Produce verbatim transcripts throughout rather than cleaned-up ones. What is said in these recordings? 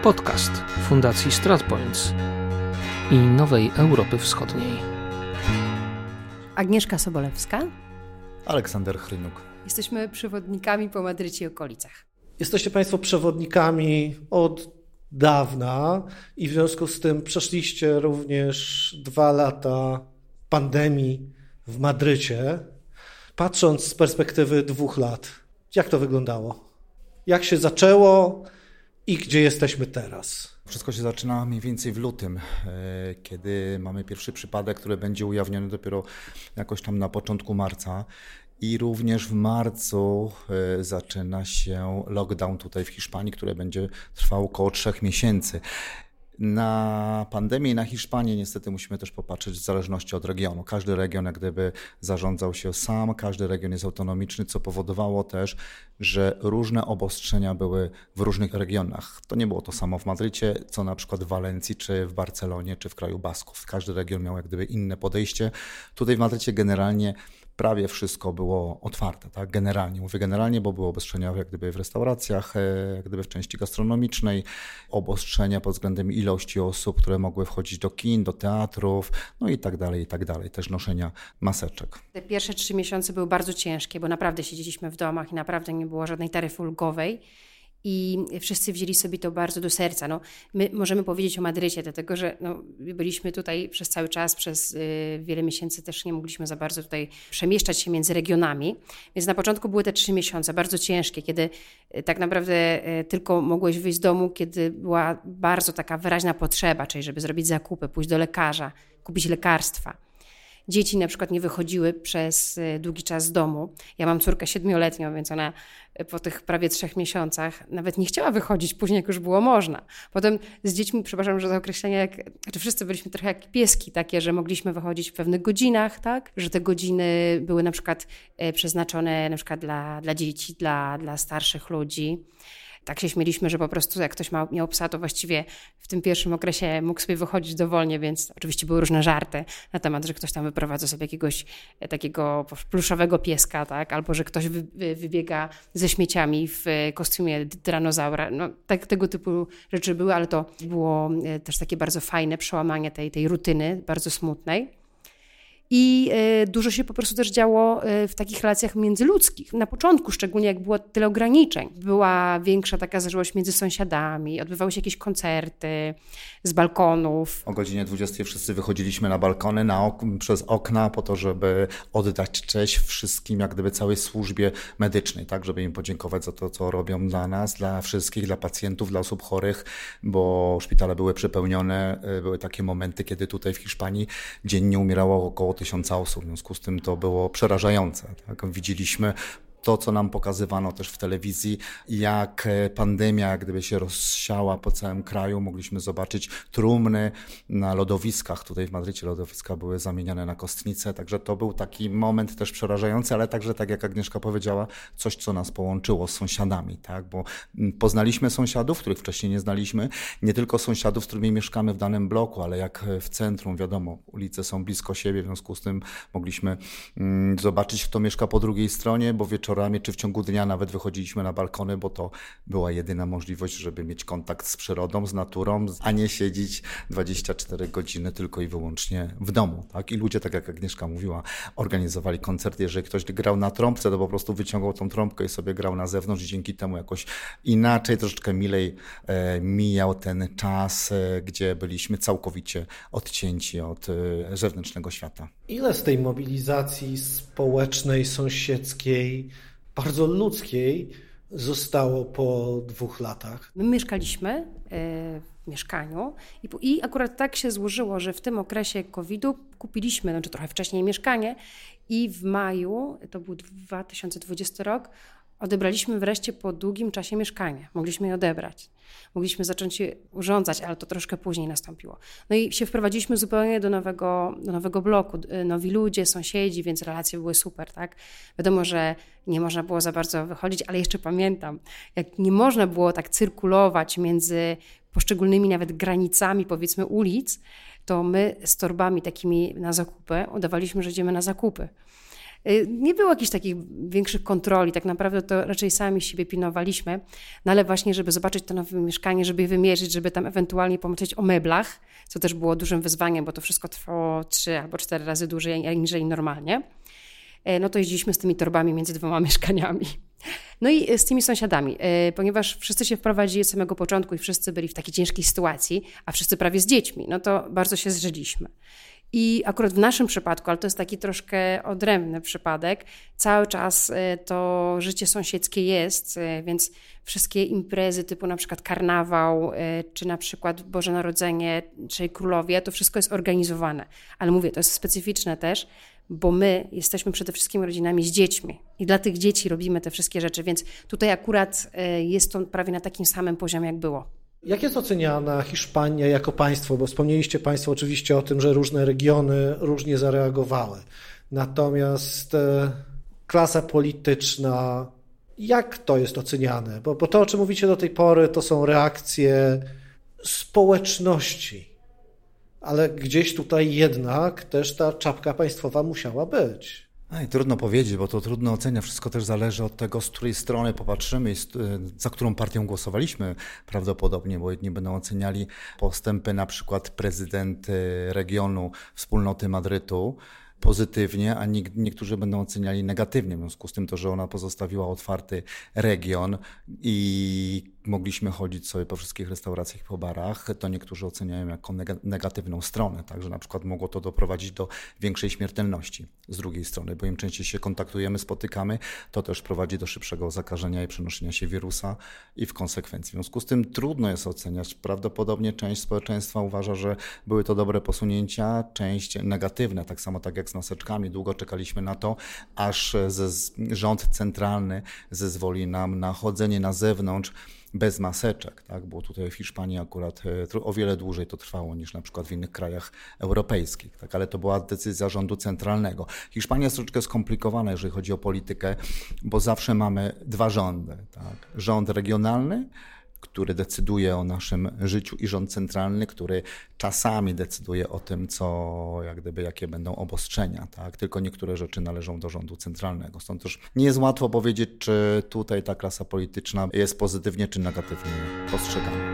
Podcast Fundacji StratPoints i Nowej Europy Wschodniej. Agnieszka Sobolewska. Aleksander Hrynuk. Jesteśmy przewodnikami po Madrycie i okolicach. Jesteście Państwo przewodnikami od dawna i w związku z tym przeszliście również dwa lata pandemii w Madrycie. Patrząc z perspektywy dwóch lat, jak to wyglądało? Jak się zaczęło i gdzie jesteśmy teraz? Wszystko się zaczyna mniej więcej w lutym, kiedy mamy pierwszy przypadek, który będzie ujawniony dopiero jakoś tam na początku marca. I również w marcu zaczyna się lockdown tutaj w Hiszpanii, który będzie trwał około trzech miesięcy. Na pandemię i na Hiszpanię niestety musimy też popatrzeć w zależności od regionu. Każdy region jak gdyby zarządzał się sam, każdy region jest autonomiczny, co powodowało też, że różne obostrzenia były w różnych regionach. To nie było to samo w Madrycie, co na przykład w Walencji, czy w Barcelonie, czy w kraju Basków. Każdy region miał jak gdyby inne podejście. Tutaj w Madrycie generalnie prawie wszystko było otwarte, tak? Generalnie, mówię generalnie, bo były obostrzenia jak gdyby w restauracjach, jak gdyby w części gastronomicznej, obostrzenia pod względem ilości osób, które mogły wchodzić do kin, do teatrów, no i tak dalej, i tak dalej, też noszenia maseczek. Te pierwsze trzy miesiące były bardzo ciężkie, bo naprawdę siedzieliśmy w domach i naprawdę nie było żadnej taryfy ulgowej. I wszyscy wzięli sobie to bardzo do serca. No, my możemy powiedzieć o Madrycie, dlatego że no, byliśmy tutaj przez cały czas, przez y, wiele miesięcy też nie mogliśmy za bardzo tutaj przemieszczać się między regionami. Więc na początku były te trzy miesiące bardzo ciężkie, kiedy y, tak naprawdę y, tylko mogłeś wyjść z domu, kiedy była bardzo taka wyraźna potrzeba, czyli żeby zrobić zakupy, pójść do lekarza, kupić lekarstwa. Dzieci na przykład nie wychodziły przez długi czas z domu. Ja mam córkę siedmioletnią, więc ona po tych prawie trzech miesiącach nawet nie chciała wychodzić później, jak już było można. Potem z dziećmi, przepraszam, że to określenie, jak, znaczy wszyscy byliśmy trochę jak pieski takie, że mogliśmy wychodzić w pewnych godzinach, tak? Że te godziny były na przykład przeznaczone na przykład dla, dla dzieci, dla, dla starszych ludzi. Tak się śmieliśmy, że po prostu jak ktoś ma, miał psa, to właściwie w tym pierwszym okresie mógł sobie wychodzić dowolnie, więc oczywiście były różne żarty na temat, że ktoś tam wyprowadza sobie jakiegoś takiego pluszowego pieska, tak? Albo że ktoś wy, wy, wybiega ze śmieciami w kostiumie dinozaura. No, tak, tego typu rzeczy były, ale to było też takie bardzo fajne przełamanie tej, tej rutyny, bardzo smutnej. I y, dużo się po prostu też działo y, w takich relacjach międzyludzkich. Na początku, szczególnie jak było tyle ograniczeń. Była większa taka zażyłość między sąsiadami, odbywały się jakieś koncerty z balkonów. O godzinie dwudziestej wszyscy wychodziliśmy na balkony, na ok- przez okna po to, żeby oddać cześć wszystkim, jak gdyby całej służbie medycznej, tak, żeby im podziękować za to, co robią dla nas, dla wszystkich, dla pacjentów, dla osób chorych, bo szpitale były przepełnione. Były takie momenty, kiedy tutaj w Hiszpanii dziennie umierało około tysiąca osób, w związku z tym to było przerażające. Tak? Widzieliśmy to, co nam pokazywano też w telewizji, jak pandemia jak gdyby się rozsiała po całym kraju. Mogliśmy zobaczyć trumny na lodowiskach. Tutaj w Madrycie lodowiska były zamieniane na kostnice, także to był taki moment też przerażający, ale także, tak jak Agnieszka powiedziała, coś, co nas połączyło z sąsiadami, tak? Bo poznaliśmy sąsiadów, których wcześniej nie znaliśmy, nie tylko sąsiadów, z którymi mieszkamy w danym bloku, ale jak w centrum, wiadomo, ulice są blisko siebie, w związku z tym mogliśmy mm, zobaczyć, kto mieszka po drugiej stronie, bo wieczorami czy w ciągu dnia nawet wychodziliśmy na balkony, bo to była jedyna możliwość, żeby mieć kontakt z przyrodą, z naturą, a nie siedzieć dwadzieścia cztery godziny tylko i wyłącznie w domu. Tak? I ludzie, tak jak Agnieszka mówiła, organizowali koncert. Jeżeli ktoś grał na trąbce, to po prostu wyciągał tą trąbkę i sobie grał na zewnątrz i dzięki temu jakoś inaczej, troszeczkę milej e, mijał ten czas, e, gdzie byliśmy całkowicie odcięci od e, zewnętrznego świata. Ile z tej mobilizacji społecznej, sąsiedzkiej, bardzo ludzkiej zostało po dwóch latach? My mieszkaliśmy w mieszkaniu i, i akurat tak się złożyło, że w tym okresie kowida kupiliśmy, znaczy trochę wcześniej mieszkanie i w maju, to był dwa tysiące dwudziesty rok, odebraliśmy wreszcie po długim czasie mieszkanie. Mogliśmy je odebrać. Mogliśmy zacząć je urządzać, ale to troszkę później nastąpiło. No i się wprowadziliśmy zupełnie do nowego, do nowego bloku. Nowi ludzie, sąsiedzi, więc relacje były super, tak? Wiadomo, że nie można było za bardzo wychodzić, ale jeszcze pamiętam, jak nie można było tak cyrkulować między poszczególnymi nawet granicami, powiedzmy, ulic, to my z torbami takimi na zakupy udawaliśmy, że idziemy na zakupy. Nie było jakichś takich większych kontroli, tak naprawdę to raczej sami siebie pilnowaliśmy, no ale właśnie, żeby zobaczyć to nowe mieszkanie, żeby je wymierzyć, żeby tam ewentualnie pomyśleć o meblach, co też było dużym wyzwaniem, bo to wszystko trwało trzy albo cztery razy dłużej aniżeli normalnie, no to jeździliśmy z tymi torbami między dwoma mieszkaniami. No i z tymi sąsiadami, ponieważ wszyscy się wprowadzili od samego początku i wszyscy byli w takiej ciężkiej sytuacji, a wszyscy prawie z dziećmi, no to bardzo się zżyliśmy. I akurat w naszym przypadku, ale to jest taki troszkę odrębny przypadek, cały czas to życie sąsiedzkie jest, więc wszystkie imprezy typu na przykład karnawał, czy na przykład Boże Narodzenie, czy Królowie, to wszystko jest organizowane. Ale mówię, to jest specyficzne też, bo my jesteśmy przede wszystkim rodzinami z dziećmi i dla tych dzieci robimy te wszystkie rzeczy, więc tutaj akurat jest to prawie na takim samym poziomie, jak było. Jak jest oceniana Hiszpania jako państwo? Bo wspomnieliście Państwo oczywiście o tym, że różne regiony różnie zareagowały. Natomiast klasa polityczna, jak to jest oceniane? Bo, bo to, o czym mówicie do tej pory, to są reakcje społeczności. Ale gdzieś tutaj jednak też ta czapka państwowa musiała być. No i trudno powiedzieć, bo to trudno oceniać. Wszystko też zależy od tego, z której strony popatrzymy i za którą partią głosowaliśmy prawdopodobnie, bo jedni będą oceniali postępy na przykład prezydent regionu Wspólnoty Madrytu pozytywnie, a niektórzy będą oceniali negatywnie. W związku z tym to, że ona pozostawiła otwarty region i mogliśmy chodzić sobie po wszystkich restauracjach i po barach, to niektórzy oceniają jako negatywną stronę, także na przykład mogło to doprowadzić do większej śmiertelności z drugiej strony, bo im częściej się kontaktujemy, spotykamy, to też prowadzi do szybszego zakażenia i przenoszenia się wirusa i w konsekwencji. W związku z tym trudno jest oceniać. Prawdopodobnie część społeczeństwa uważa, że były to dobre posunięcia, część negatywne, tak samo tak jak z maseczkami. Długo czekaliśmy na to, aż ze, rząd centralny zezwoli nam na chodzenie na zewnątrz bez maseczek, tak? Bo tutaj w Hiszpanii akurat o wiele dłużej to trwało niż na przykład w innych krajach europejskich, tak? Ale to była decyzja rządu centralnego. Hiszpania jest troszeczkę skomplikowana, jeżeli chodzi o politykę, bo zawsze mamy dwa rządy, tak? Rząd regionalny, który decyduje o naszym życiu, i rząd centralny, który czasami decyduje o tym, co, jak gdyby, jakie będą obostrzenia, tak? Tylko niektóre rzeczy należą do rządu centralnego. Stąd też nie jest łatwo powiedzieć, czy tutaj ta klasa polityczna jest pozytywnie czy negatywnie postrzegana.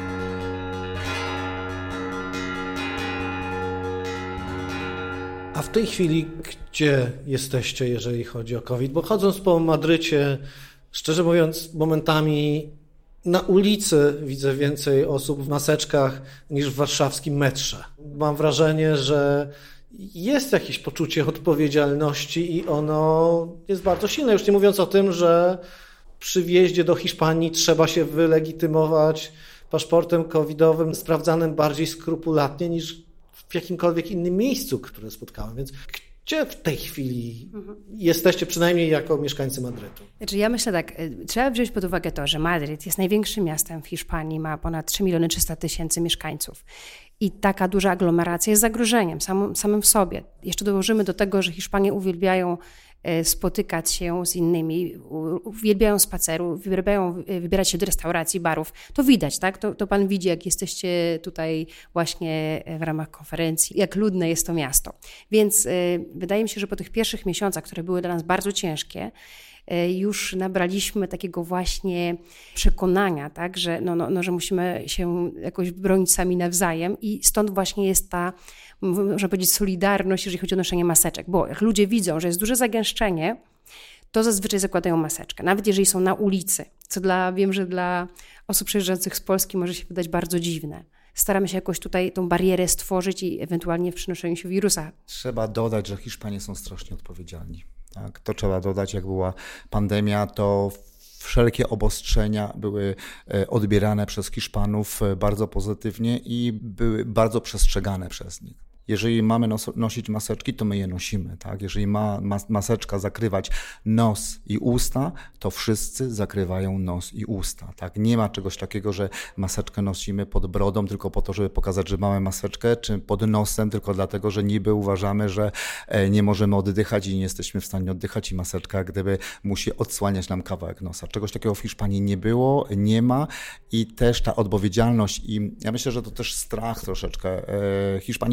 A w tej chwili gdzie jesteście, jeżeli chodzi o COVID? Bo chodząc po Madrycie, szczerze mówiąc, momentami na ulicy widzę więcej osób w maseczkach niż w warszawskim metrze. Mam wrażenie, że jest jakieś poczucie odpowiedzialności i ono jest bardzo silne. Już nie mówiąc o tym, że przy wjeździe do Hiszpanii trzeba się wylegitymować paszportem covidowym sprawdzanym bardziej skrupulatnie niż w jakimkolwiek innym miejscu, które spotkałem. Więc gdzie w tej chwili mhm. jesteście, przynajmniej jako mieszkańcy Madrytu? Znaczy ja myślę tak, trzeba wziąć pod uwagę to, że Madryt jest największym miastem w Hiszpanii, ma ponad trzy miliony trzysta tysięcy mieszkańców. I taka duża aglomeracja jest zagrożeniem samym, samym w sobie. Jeszcze dołożymy do tego, że Hiszpanie uwielbiają spotykać się z innymi, uwielbiają spaceru, uwielbiają wybierać się do restauracji, barów. To widać, tak? To, to pan widzi, jak jesteście tutaj właśnie w ramach konferencji, jak ludne jest to miasto. Więc y, wydaje mi się, że po tych pierwszych miesiącach, które były dla nas bardzo ciężkie, y, już nabraliśmy takiego właśnie przekonania, tak? Że, no, no, no, że musimy się jakoś bronić sami nawzajem i stąd właśnie jest ta, można powiedzieć, solidarność, jeżeli chodzi o noszenie maseczek, bo jak ludzie widzą, że jest duże zagęszczenie, to zazwyczaj zakładają maseczkę, nawet jeżeli są na ulicy, co dla, wiem, że dla osób przyjeżdżających z Polski może się wydać bardzo dziwne. Staramy się jakoś tutaj tą barierę stworzyć i ewentualnie w przenoszeniu się wirusa. Trzeba dodać, że Hiszpanie są strasznie odpowiedzialni. Tak? To trzeba dodać, jak była pandemia, to wszelkie obostrzenia były odbierane przez Hiszpanów bardzo pozytywnie i były bardzo przestrzegane przez nich. Jeżeli mamy nos- nosić maseczki, to my je nosimy, tak? Jeżeli ma mas- maseczka zakrywać nos i usta, to wszyscy zakrywają nos i usta, tak? Nie ma czegoś takiego, że maseczkę nosimy pod brodą tylko po to, żeby pokazać, że mamy maseczkę, czy pod nosem tylko dlatego, że niby uważamy, że nie możemy oddychać i nie jesteśmy w stanie oddychać i maseczka gdyby musi odsłaniać nam kawałek nosa. Czegoś takiego w Hiszpanii nie było, nie ma i też ta odpowiedzialność i ja myślę, że to też strach troszeczkę. Hiszpanie ciężko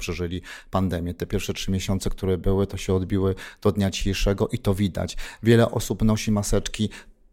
przeżyli pandemię. Te pierwsze trzy miesiące, które były, to się odbiły do dnia dzisiejszego i to widać. Wiele osób nosi maseczki,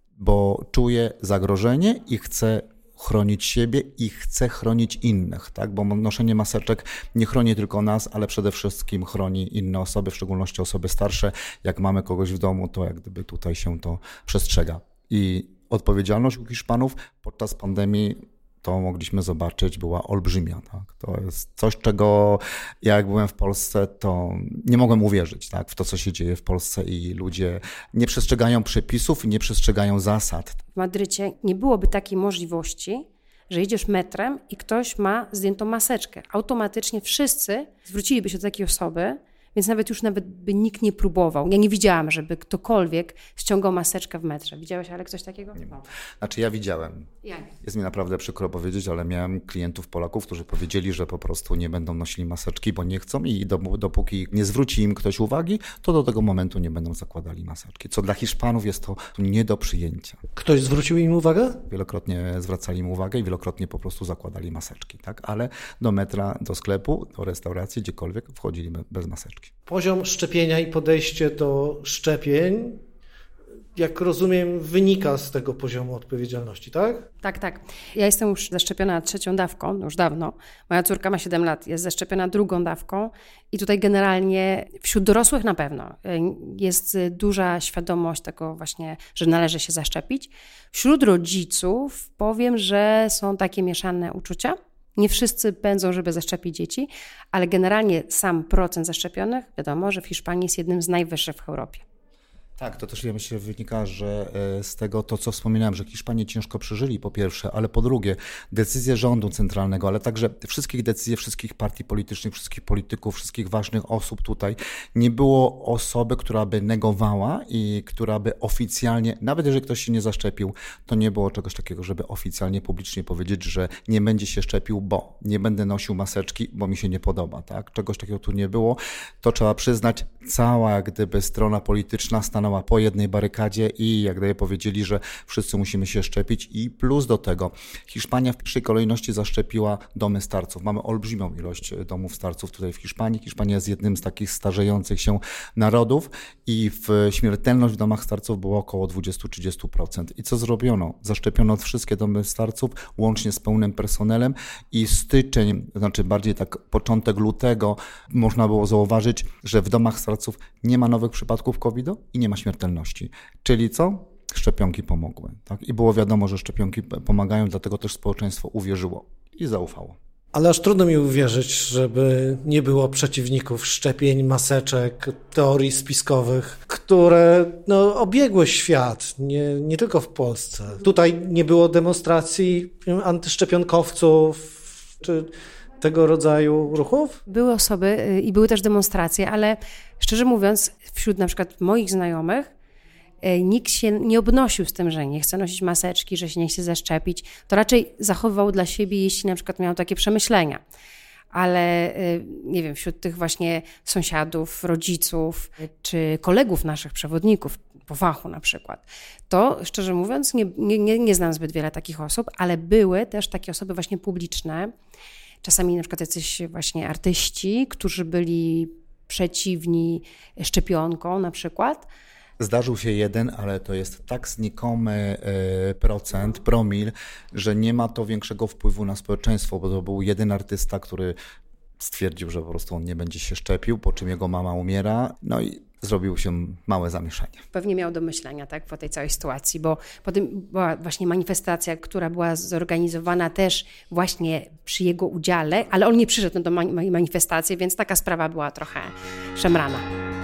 bo czuje zagrożenie i chce chronić siebie i chce chronić innych, tak? Bo noszenie maseczek nie chroni tylko nas, ale przede wszystkim chroni inne osoby, w szczególności osoby starsze. Jak mamy kogoś w domu, to jak gdyby tutaj się to przestrzega. I odpowiedzialność u Hiszpanów podczas pandemii, to mogliśmy zobaczyć, była olbrzymia. Tak? To jest coś, czego ja jak byłem w Polsce, to nie mogłem uwierzyć, tak? W to, co się dzieje w Polsce i ludzie nie przestrzegają przepisów i nie przestrzegają zasad. W Madrycie nie byłoby takiej możliwości, że idziesz metrem i ktoś ma zdjętą maseczkę. Automatycznie wszyscy zwróciliby się do takiej osoby, więc nawet już nawet by nikt nie próbował. Ja nie widziałam, żeby ktokolwiek ściągał maseczkę w metrze. Widziałeś, ale coś takiego? Nie. Znaczy ja widziałem. Ja nie. Jest mi naprawdę przykro powiedzieć, ale miałem klientów Polaków, którzy powiedzieli, że po prostu nie będą nosili maseczki, bo nie chcą i dopóki nie zwróci im ktoś uwagi, to do tego momentu nie będą zakładali maseczki. Co dla Hiszpanów jest to nie do przyjęcia. Ktoś zwrócił im uwagę? Wielokrotnie zwracali im uwagę i wielokrotnie po prostu zakładali maseczki, tak? Ale do metra, do sklepu, do restauracji, gdziekolwiek wchodzili bez maseczki. Poziom szczepienia i podejście do szczepień, jak rozumiem, wynika z tego poziomu odpowiedzialności, tak? Tak, tak. Ja jestem już zaszczepiona trzecią dawką, już dawno. Moja córka ma siedem lat, jest zaszczepiona drugą dawką i tutaj generalnie wśród dorosłych na pewno jest duża świadomość tego właśnie, że należy się zaszczepić. Wśród rodziców powiem, że są takie mieszane uczucia. Nie wszyscy pędzą, żeby zaszczepić dzieci, ale generalnie sam procent zaszczepionych, wiadomo, że w Hiszpanii jest jednym z najwyższych w Europie. Tak, to też ja myślę wynika, że z tego to, co wspominałem, że Hiszpanie ciężko przeżyli po pierwsze, ale po drugie decyzje rządu centralnego, ale także wszystkich decyzji wszystkich partii politycznych, wszystkich polityków, wszystkich ważnych osób tutaj. Nie było osoby, która by negowała i która by oficjalnie, nawet jeżeli ktoś się nie zaszczepił, to nie było czegoś takiego, żeby oficjalnie, publicznie powiedzieć, że nie będzie się szczepił, bo nie będę nosił maseczki, bo mi się nie podoba. Tak? Czegoś takiego tu nie było. To trzeba przyznać, cała jak gdyby strona polityczna stanęła po jednej barykadzie i jak gdyby powiedzieli, że wszyscy musimy się szczepić i plus do tego Hiszpania w pierwszej kolejności zaszczepiła domy starców. Mamy olbrzymią ilość domów starców tutaj w Hiszpanii. Hiszpania jest jednym z takich starzejących się narodów i w śmiertelność w domach starców było około dwadzieścia do trzydziestu procent. I co zrobiono? Zaszczepiono wszystkie domy starców łącznie z pełnym personelem i styczeń, znaczy bardziej tak początek lutego można było zauważyć, że w domach starców nie ma nowych przypadków kowida i nie ma śmiertelności. Czyli co? Szczepionki pomogły. Tak? I było wiadomo, że szczepionki pomagają, dlatego też społeczeństwo uwierzyło i zaufało. Ale aż trudno mi uwierzyć, żeby nie było przeciwników szczepień, maseczek, teorii spiskowych, które no, obiegły świat, nie, nie tylko w Polsce. Tutaj nie było demonstracji antyszczepionkowców czy tego rodzaju ruchów? Były osoby i były też demonstracje, ale szczerze mówiąc, wśród na przykład moich znajomych nikt się nie obnosił z tym, że nie chce nosić maseczki, że się nie chce zaszczepić. To raczej zachowywał dla siebie, jeśli na przykład miał takie przemyślenia. Ale nie wiem, wśród tych właśnie sąsiadów, rodziców czy kolegów naszych przewodników po fachu na przykład, to szczerze mówiąc nie, nie, nie znam zbyt wiele takich osób, ale były też takie osoby właśnie publiczne, czasami na przykład jacyś właśnie artyści, którzy byli przeciwni szczepionkom na przykład. Zdarzył się jeden, ale to jest tak znikomy procent, promil, że nie ma to większego wpływu na społeczeństwo, bo to był jeden artysta, który stwierdził, że po prostu on nie będzie się szczepił, po czym jego mama umiera, no i zrobiło się małe zamieszanie. Pewnie miał do myślenia, tak, po tej całej sytuacji, bo potem była właśnie manifestacja, która była zorganizowana też właśnie przy jego udziale, ale on nie przyszedł na tę manifestację, więc taka sprawa była trochę szemrana.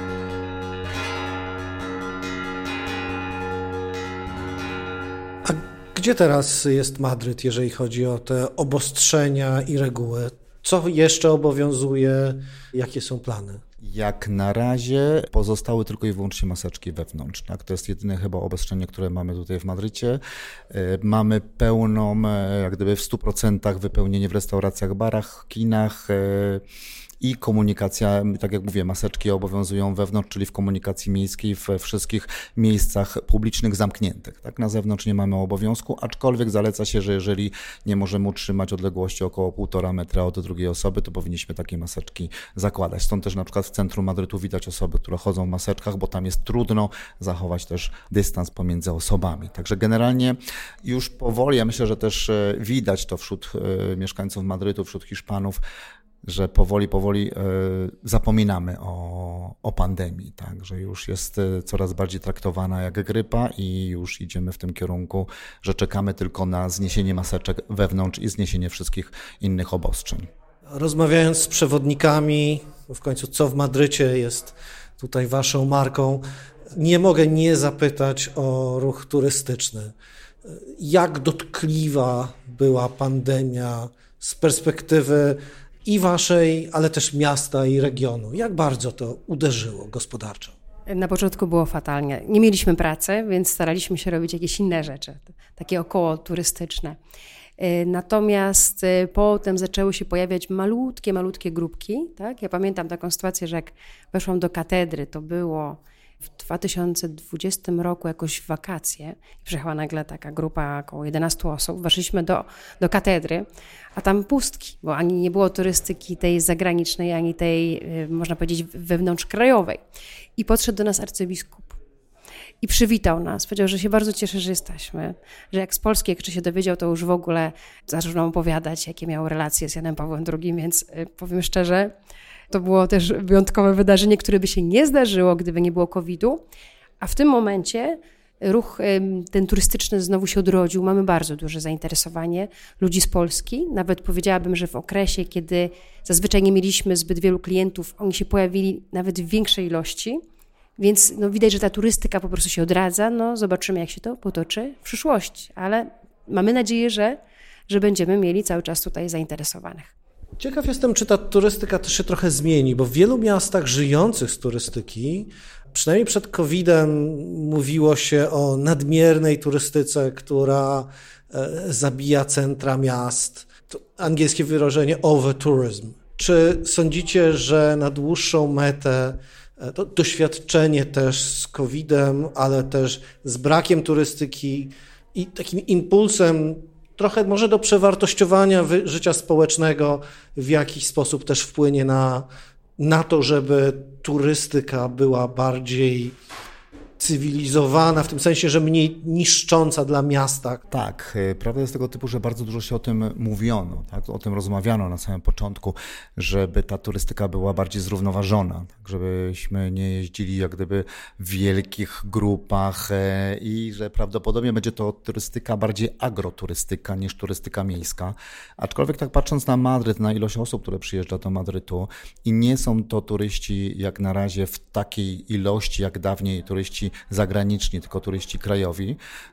A gdzie teraz jest Madryt, jeżeli chodzi o te obostrzenia i reguły? Co jeszcze obowiązuje? Jakie są plany? Jak na razie pozostały tylko i wyłącznie maseczki wewnątrz. Tak? To jest jedyne chyba obostrzenie, które mamy tutaj w Madrycie. Mamy pełną, jak gdyby w stu procentach wypełnienie w restauracjach, barach, kinach i komunikacja, tak jak mówię, maseczki obowiązują wewnątrz, czyli w komunikacji miejskiej, we wszystkich miejscach publicznych zamkniętych. Tak? Na zewnątrz nie mamy obowiązku, aczkolwiek zaleca się, że jeżeli nie możemy utrzymać odległości około półtora metra od drugiej osoby, to powinniśmy takie maseczki zakładać. Stąd też na przykład w centrum Madrytu widać osoby, które chodzą w maseczkach, bo tam jest trudno zachować też dystans pomiędzy osobami. Także generalnie już powoli, ja myślę, że też widać to wśród mieszkańców Madrytu, wśród Hiszpanów, że powoli, powoli zapominamy o, o pandemii, tak? Że już jest coraz bardziej traktowana jak grypa i już idziemy w tym kierunku, że czekamy tylko na zniesienie maseczek wewnątrz i zniesienie wszystkich innych obostrzeń. Rozmawiając z przewodnikami, w końcu co w Madrycie jest tutaj waszą marką, nie mogę nie zapytać o ruch turystyczny. Jak dotkliwa była pandemia z perspektywy i waszej, ale też miasta i regionu? Jak bardzo to uderzyło gospodarczo? Na początku było fatalnie. Nie mieliśmy pracy, więc staraliśmy się robić jakieś inne rzeczy, takie około turystyczne. Natomiast potem zaczęły się pojawiać malutkie, malutkie grupki. Tak? Ja pamiętam taką sytuację, że jak weszłam do katedry, to było w dwa tysiące dwudziestym roku jakoś w wakacje i przyjechała nagle taka grupa około jedenastu osób. Weszliśmy do, do katedry, a tam pustki, bo ani nie było turystyki tej zagranicznej, ani tej, można powiedzieć, wewnątrzkrajowej. I podszedł do nas arcybiskup i przywitał nas. Powiedział, że się bardzo cieszy, że jesteśmy, że jak z Polski, jak się dowiedział, to już w ogóle zaczął nam opowiadać, jakie miał relacje z Janem Pawłem drugim, więc powiem szczerze, to było też wyjątkowe wydarzenie, które by się nie zdarzyło, gdyby nie było kowidu, a w tym momencie ruch ten turystyczny znowu się odrodził. Mamy bardzo duże zainteresowanie ludzi z Polski. Nawet powiedziałabym, że w okresie, kiedy zazwyczaj nie mieliśmy zbyt wielu klientów, oni się pojawili nawet w większej ilości, więc no, widać, że ta turystyka po prostu się odradza. No, zobaczymy, jak się to potoczy w przyszłości, ale mamy nadzieję, że, że będziemy mieli cały czas tutaj zainteresowanych. Ciekaw jestem, czy ta turystyka też się trochę zmieni, bo w wielu miastach żyjących z turystyki, przynajmniej przed kowidem, mówiło się o nadmiernej turystyce, która zabija centra miast. To angielskie wyrażenie overtourism. Czy sądzicie, że na dłuższą metę to doświadczenie też z kowidem, ale też z brakiem turystyki i takim impulsem trochę może do przewartościowania życia społecznego w jakiś sposób też wpłynie na, na to, żeby turystyka była bardziej cywilizowana, w tym sensie, że mniej niszcząca dla miasta. Tak, prawda jest tego typu, że bardzo dużo się o tym mówiono, tak? O tym rozmawiano na samym początku, żeby ta turystyka była bardziej zrównoważona, tak? Żebyśmy nie jeździli jak gdyby w wielkich grupach i że prawdopodobnie będzie to turystyka bardziej agroturystyka niż turystyka miejska. Aczkolwiek tak patrząc na Madryt, na ilość osób, które przyjeżdża do Madrytu i nie są to turyści jak na razie w takiej ilości jak dawniej turyści zagraniczni, tylko turyści krajowi,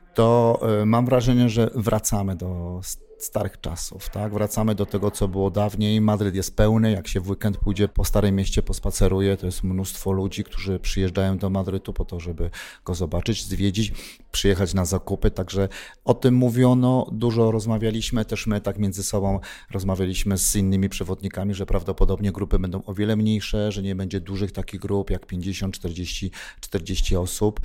to mam wrażenie, że wracamy do starych czasów, tak? Wracamy do tego, co było dawniej. Madryt jest pełny, jak się w weekend pójdzie po Starym Mieście, pospaceruje, to jest mnóstwo ludzi, którzy przyjeżdżają do Madrytu po to, żeby go zobaczyć, zwiedzić, przyjechać na zakupy, także o tym mówiono, dużo rozmawialiśmy, też my tak między sobą rozmawialiśmy z innymi przewodnikami, że prawdopodobnie grupy będą o wiele mniejsze, że nie będzie dużych takich grup jak pięćdziesiąt, czterdzieści, czterdzieści osób,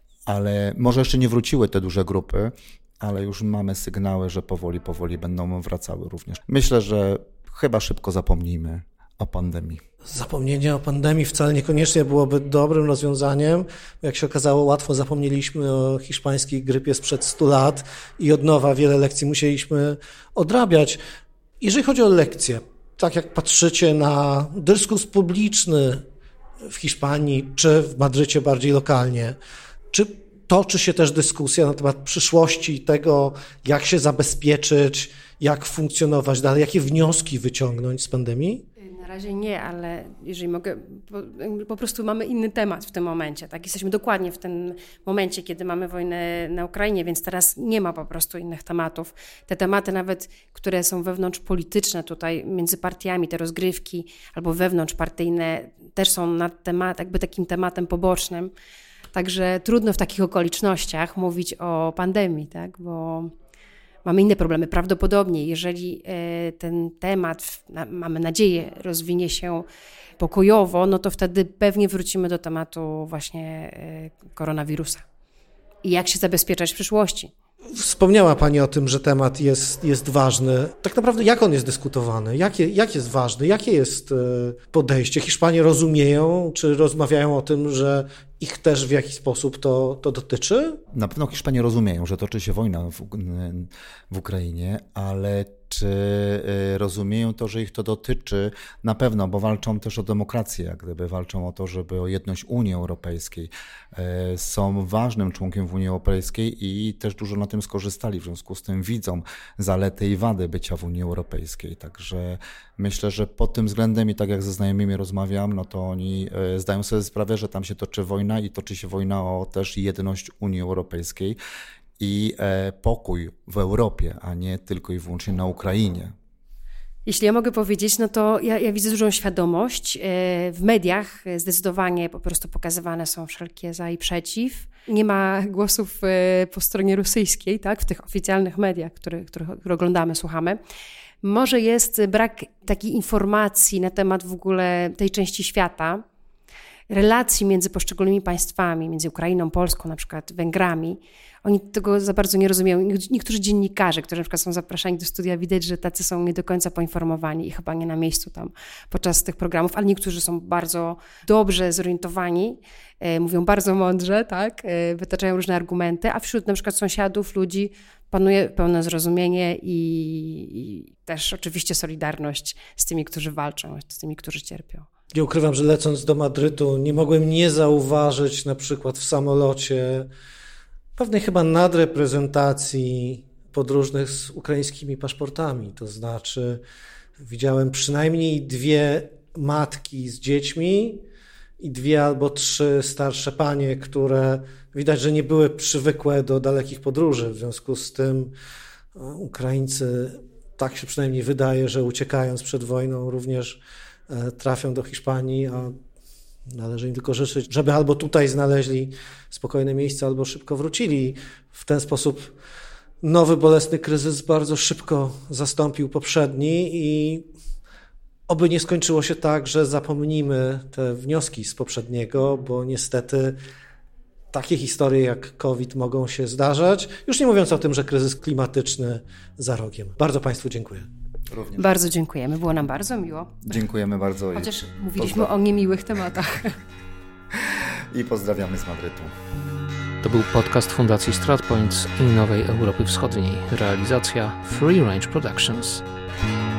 ale może jeszcze nie wróciły te duże grupy, ale już mamy sygnały, że powoli, powoli będą wracały również. Myślę, że chyba szybko zapomnimy o pandemii. Zapomnienie o pandemii wcale niekoniecznie byłoby dobrym rozwiązaniem. Jak się okazało, łatwo zapomnieliśmy o hiszpańskiej grypie sprzed stu lat i od nowa wiele lekcji musieliśmy odrabiać. Jeżeli chodzi o lekcje, tak jak patrzycie na dyskurs publiczny w Hiszpanii czy w Madrycie bardziej lokalnie, czy toczy się też dyskusja na temat przyszłości tego, jak się zabezpieczyć, jak funkcjonować dalej, jakie wnioski wyciągnąć z pandemii? Na razie nie, ale jeżeli mogę, po, po prostu mamy inny temat w tym momencie. Tak? Jesteśmy dokładnie w tym momencie, kiedy mamy wojnę na Ukrainie, więc teraz nie ma po prostu innych tematów. Te tematy nawet, które są wewnątrzpolityczne tutaj między partiami, te rozgrywki albo wewnątrzpartyjne też są na temat, jakby takim tematem pobocznym. Także trudno w takich okolicznościach mówić o pandemii, tak? bo, mamy inne problemy. Prawdopodobnie, jeżeli ten temat, mamy nadzieję, rozwinie się pokojowo, no to wtedy pewnie wrócimy do tematu właśnie koronawirusa. I jak się zabezpieczać w przyszłości. Wspomniała Pani o tym, że temat jest, jest ważny. Tak naprawdę jak on jest dyskutowany? Jakie, jak jest ważny? Jakie jest podejście? Hiszpanie rozumieją, czy rozmawiają o tym, że ich też w jakiś sposób to, to dotyczy? Na pewno Hiszpanie rozumieją, że toczy się wojna w, w Ukrainie, ale czy rozumieją to, że ich to dotyczy? Na pewno, bo walczą też o demokrację, jak gdyby walczą o to, żeby o jedność Unii Europejskiej. Są ważnym członkiem w Unii Europejskiej i też dużo na tym skorzystali, w związku z tym widzą zalety i wady bycia w Unii Europejskiej. Także myślę, że pod tym względem i tak jak ze znajomymi rozmawiam, no to oni zdają sobie sprawę, że tam się toczy wojna i toczy się wojna o też jedność Unii Europejskiej i e, pokój w Europie, a nie tylko i wyłącznie na Ukrainie. Jeśli ja mogę powiedzieć, no to ja, ja widzę dużą świadomość. W mediach zdecydowanie po prostu pokazywane są wszelkie za i przeciw. Nie ma głosów po stronie rosyjskiej, tak, w tych oficjalnych mediach, które, które, które oglądamy, słuchamy. Może jest brak takiej informacji na temat w ogóle tej części świata, relacji między poszczególnymi państwami, między Ukrainą, Polską, na przykład Węgrami. Oni tego za bardzo nie rozumieją. Niektórzy dziennikarze, którzy na przykład są zapraszani do studia, widać, że tacy są nie do końca poinformowani i chyba nie na miejscu tam podczas tych programów, ale niektórzy są bardzo dobrze zorientowani, e, mówią bardzo mądrze, tak, e, wytaczają różne argumenty, a wśród na przykład sąsiadów, ludzi panuje pełne zrozumienie i, i też oczywiście solidarność z tymi, którzy walczą, z tymi, którzy cierpią. Nie ukrywam, że lecąc do Madrytu nie mogłem nie zauważyć na przykład w samolocie pewnej chyba nadreprezentacji podróżnych z ukraińskimi paszportami. To znaczy widziałem przynajmniej dwie matki z dziećmi i dwie albo trzy starsze panie, które widać, że nie były przywykłe do dalekich podróży. W związku z tym Ukraińcy, tak się przynajmniej wydaje, że uciekając przed wojną również trafią do Hiszpanii, a należy im tylko życzyć, żeby albo tutaj znaleźli spokojne miejsce, albo szybko wrócili. W ten sposób nowy, bolesny kryzys bardzo szybko zastąpił poprzedni i oby nie skończyło się tak, że zapomnimy te wnioski z poprzedniego, bo niestety takie historie jak COVID mogą się zdarzać, już nie mówiąc o tym, że kryzys klimatyczny za rogiem. Bardzo Państwu dziękuję. Również. Bardzo dziękujemy, było nam bardzo miło. Dziękujemy bardzo. Chociaż mówiliśmy Pozdrawiam. o niemiłych tematach. I pozdrawiamy z Madrytu. To był podcast Fundacji StratPoints i Nowej Europy Wschodniej. Realizacja Free Range Productions.